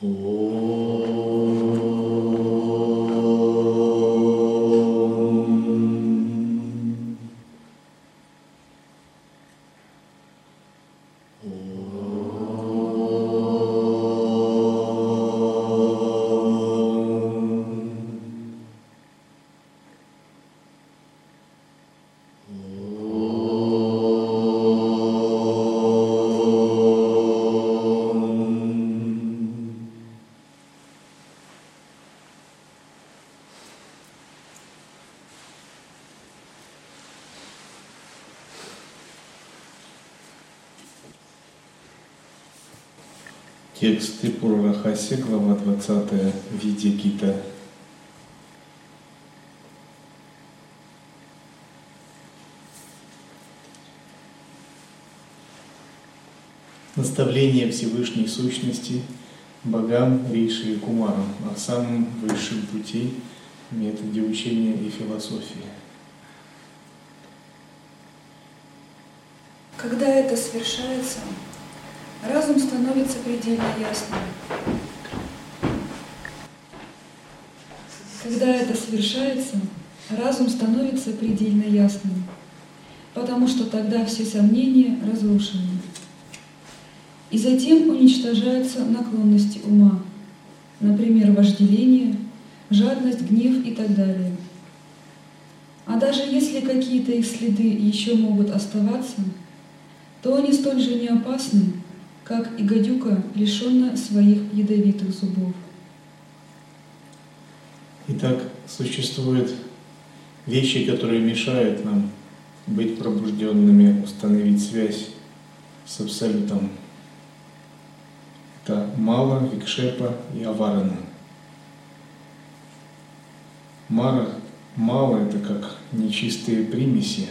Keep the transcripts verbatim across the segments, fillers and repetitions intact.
Текст Трипура-Рахасья, глава двадцатая, Видья-Гита. Наставление Всевышней Сущности богам, Риши и Кумарам о самом высшем пути, методе учения и философии. Когда это совершается, разум становится предельно ясным. Когда это совершается, разум становится предельно ясным, потому что тогда все сомнения разрушены. И затем уничтожаются наклонности ума, например, вожделение, жадность, гнев и так далее. А даже если какие-то их следы еще могут оставаться, то они столь же не опасны, как и гадюка, лишенная своих ядовитых зубов. Итак, существуют вещи, которые мешают нам быть пробужденными, установить связь с Абсолютом. Это Мала, Викшепа и Аварана. Мара, Мала — это как нечистые примеси,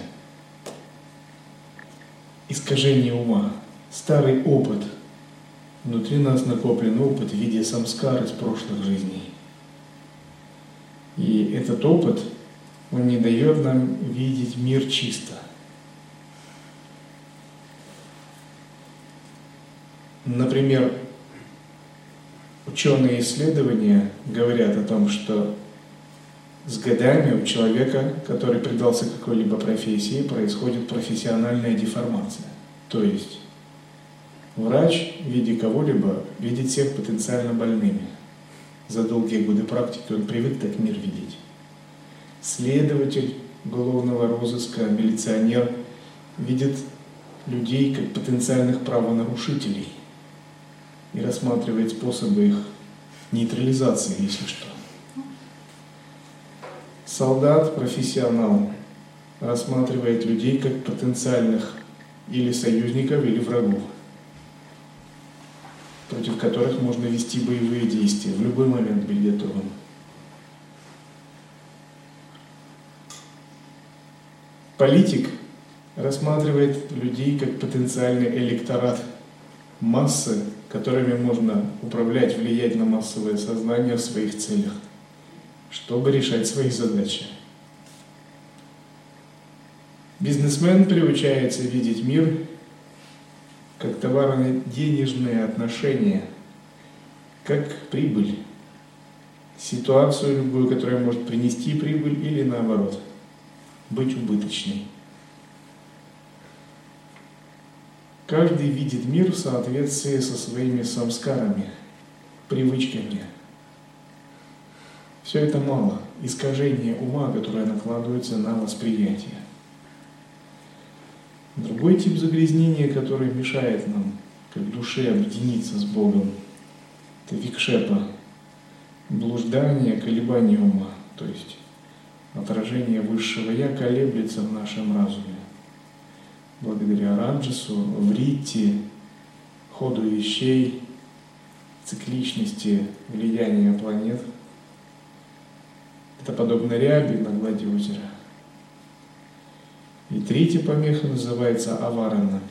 искажение ума, старый опыт. Внутри нас накоплен опыт в виде самскар из прошлых жизней. И этот опыт, он не дает нам видеть мир чисто. Например, ученые исследования говорят о том, что с годами у человека, который предался какой-либо профессии, происходит профессиональная деформация. То есть врач в виде кого-либо видит всех потенциально больными. За долгие годы практики он привык так мир видеть. Следователь уголовного розыска, милиционер видит людей как потенциальных правонарушителей и рассматривает способы их нейтрализации, если что. Солдат, профессионал, рассматривает людей как потенциальных или союзников, или врагов, против которых можно вести боевые действия, в любой момент быть готовым. Политик рассматривает людей как потенциальный электорат, массы, которыми можно управлять, влиять на массовое сознание в своих целях, чтобы решать свои задачи. Бизнесмен приучается видеть мир как товарно-денежные отношения, как прибыль, ситуацию любую, которая может принести прибыль или наоборот, быть убыточной. Каждый видит мир в соответствии со своими самскарами, привычками. Все это мало, искажение ума, которое накладывается на восприятие. Другой тип загрязнения, который мешает нам, как душе, объединиться с Богом, это викшепа, блуждание, колебание ума, то есть отражение высшего Я колеблется в нашем разуме. Благодаря раджасу, вритти, ходу вещей, цикличности влияния планет. Это подобно ряби на глади озера. И третья помеха называется аварана.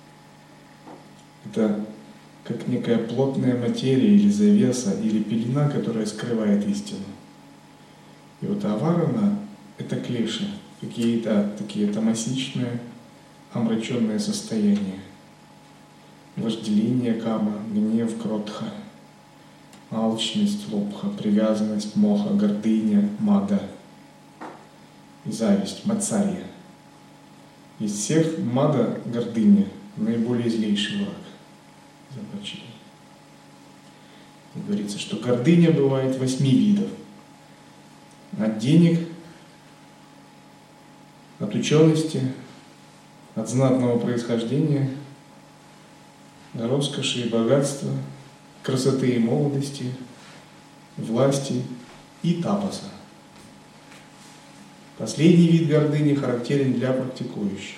Это как некая плотная материя или завеса, или пелена, которая скрывает истину. И вот аварана — это клеши, какие-то такие тамасичные, омраченные состояния. Вожделение, кама, гнев, кротха. алчность, лобха, привязанность, моха, гордыня, мада и зависть, мацарья. Из всех мада, гордыня, наиболее злейший враг Зампачи. Говорится, что гордыня бывает восьми видов. От денег, от учености, от знатного происхождения, роскоши и богатства, красоты и молодости, власти и тапаса. Последний вид гордыни характерен для практикующих.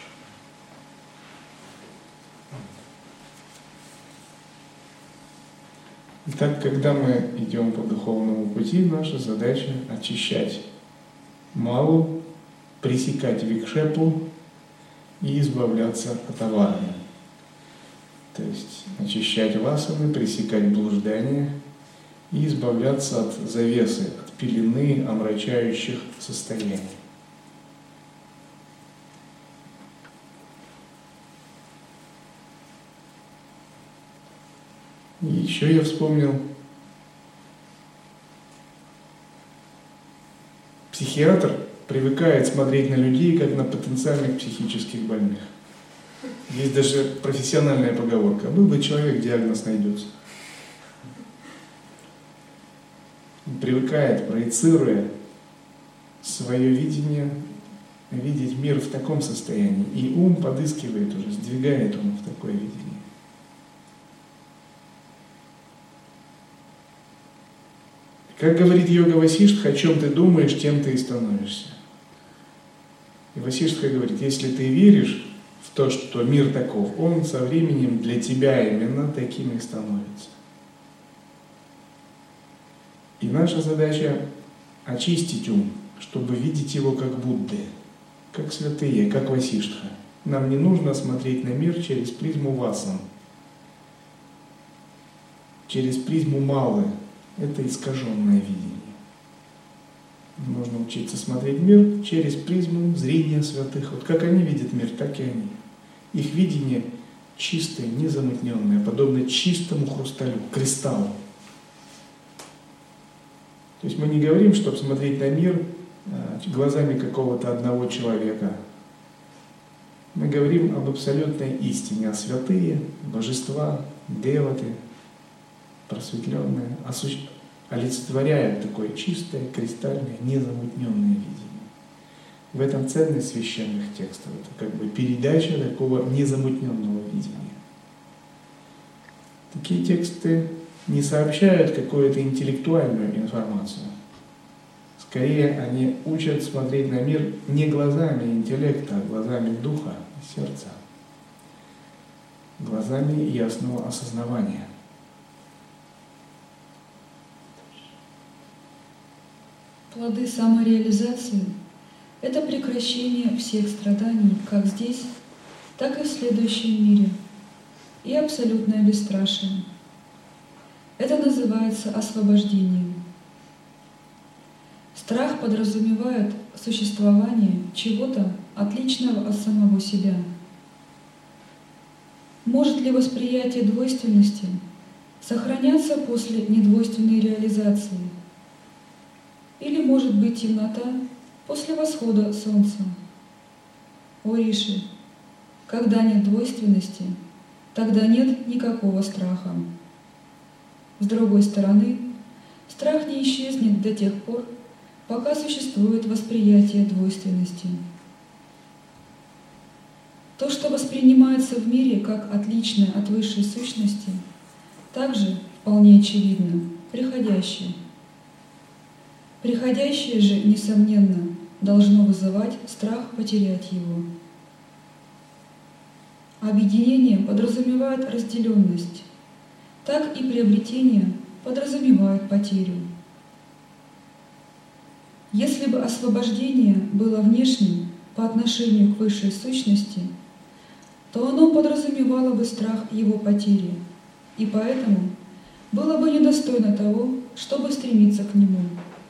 Итак, когда мы идем по духовному пути, наша задача очищать малу, пресекать викшепу и избавляться от аварии. То есть очищать васаны, пресекать блуждание и избавляться от завесы, от пелены омрачающих состояний. И еще я вспомнил, психиатр привыкает смотреть на людей, как на потенциальных психических больных. Есть даже профессиональная поговорка: был бы человек, диагноз найдется. Он привыкает, проецируя свое видение, видеть мир в таком состоянии. И ум подыскивает уже, сдвигает ум в такое видение. Как говорит йога Васиштха, о чем ты думаешь, тем ты и становишься. И Васиштха говорит, если ты веришь в то, что мир таков, он со временем для тебя именно таким и становится. И наша задача очистить ум, чтобы видеть его как Будды, как святые, как Васиштха. Нам не нужно смотреть на мир через призму васан, через призму малы. Это искаженное видение. Нужно учиться смотреть мир через призму зрения святых. Вот как они видят мир, так и они. Их видение чистое, незамутненное, подобно чистому хрусталю, кристаллу. То есть мы не говорим, чтобы смотреть на мир глазами какого-то одного человека. Мы говорим об абсолютной истине, а святые, божества, деваты, просветленные, олицетворяют такое чистое, кристальное, незамутненное видение. В этом ценность священных текстов. Это как бы передача такого незамутненного видения. Такие тексты не сообщают какую-то интеллектуальную информацию. Скорее, они учат смотреть на мир не глазами интеллекта, а глазами духа и сердца, глазами ясного осознавания. Плоды самореализации – это прекращение всех страданий как здесь, так и в следующем мире, и абсолютное бесстрашие. Это называется освобождением. Страх подразумевает существование чего-то отличного от самого себя. Может ли восприятие двойственности сохраняться после недвойственной реализации? Или может быть темнота после восхода солнца? О Риши, когда нет двойственности, тогда нет никакого страха. С другой стороны, страх не исчезнет до тех пор, пока существует восприятие двойственности. То, что воспринимается в мире как отличное от высшей сущности, также вполне очевидно приходящее. Приходящее же, несомненно, должно вызывать страх потерять его. Объединение подразумевает разделенность, так и приобретение подразумевает потерю. Если бы освобождение было внешним по отношению к высшей сущности, то оно подразумевало бы страх его потери, и поэтому было бы недостойно того, чтобы стремиться к нему.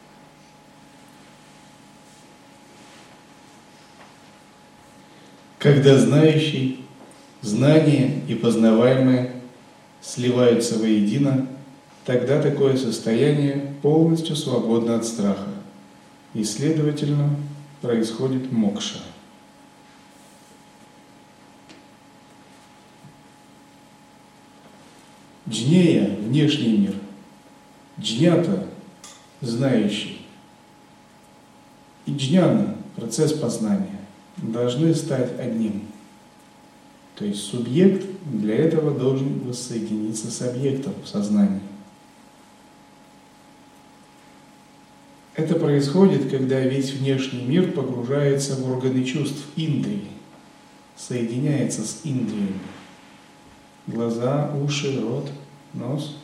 Когда знающий, знание и познаваемое сливаются воедино, тогда такое состояние полностью свободно от страха, и, следовательно, происходит мокша. Джнея – внешний мир, джнята – знающий, и джняна – процесс познания, должны стать одним. То есть субъект для этого должен воссоединиться с объектом в сознании. Это происходит, когда весь внешний мир погружается в органы чувств, индрии, соединяется с индриями. Глаза, уши, рот, нос.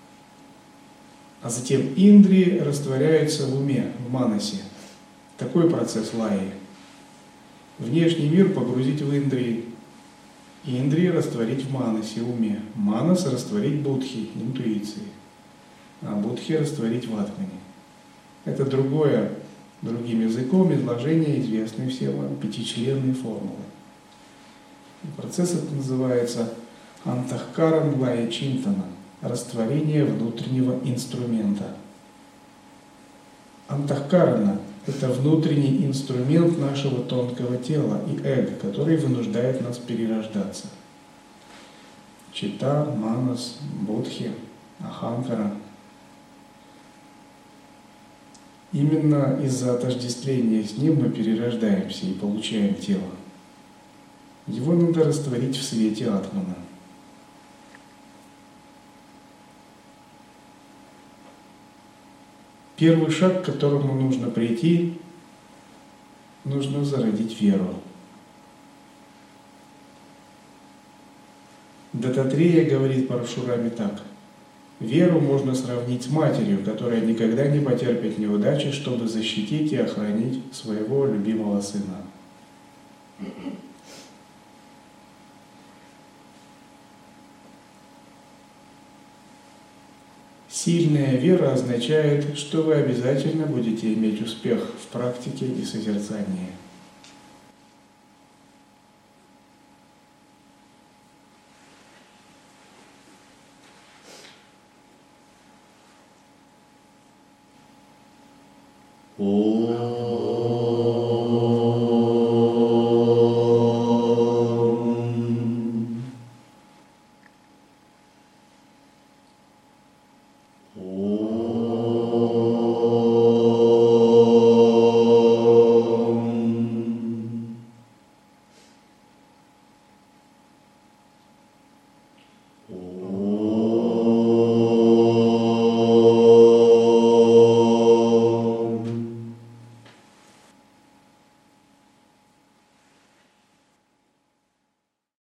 А затем индрии растворяются в уме, в манасе. Такой процесс лаи. Внешний мир погрузить в индрии, индрии растворить в манасе, уме. Манас растворить будхи, интуиции, а будхи растворить в атмане. Это другое, другим языком изложение известной всем вам пятичленной формулы. Процесс этот называется антахкаран лая чинтана, растворение внутреннего инструмента. Антахкарана – это внутренний инструмент нашего тонкого тела и эго, который вынуждает нас перерождаться. Чита, манас, будхи, аханкара. Именно из-за отождествления с ним мы перерождаемся и получаем тело. Его надо растворить в свете атмана. Первый шаг, к которому нужно прийти, нужно зародить веру. Дататрея говорит Парашураме так: веру можно сравнить с матерью, которая никогда не потерпит неудачи, чтобы защитить и охранить своего любимого сына. Сильная вера означает, что вы обязательно будете иметь успех в практике и созерцании. Om